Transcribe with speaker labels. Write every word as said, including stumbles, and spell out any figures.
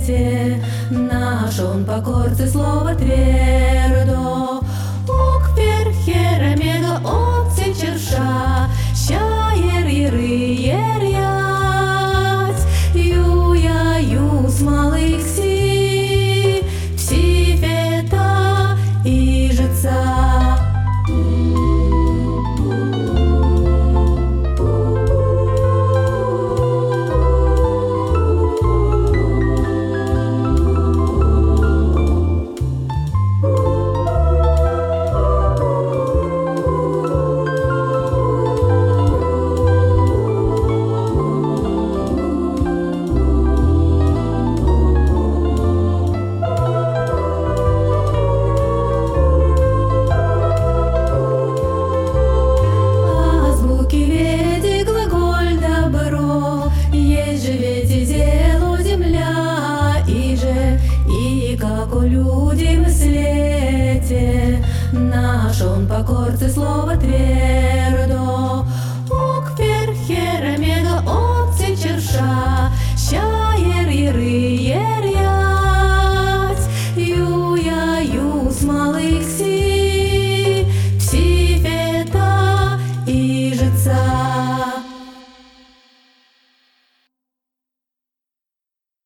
Speaker 1: свете, наш он по корце слова твердо. Ук, пер, хер, омега, отце, черша, ща, ер, еры, ер, ять, ю, я, юс, малых си, пси, фета, и жица. Как у людей в свете, наш он по корце слова твердо.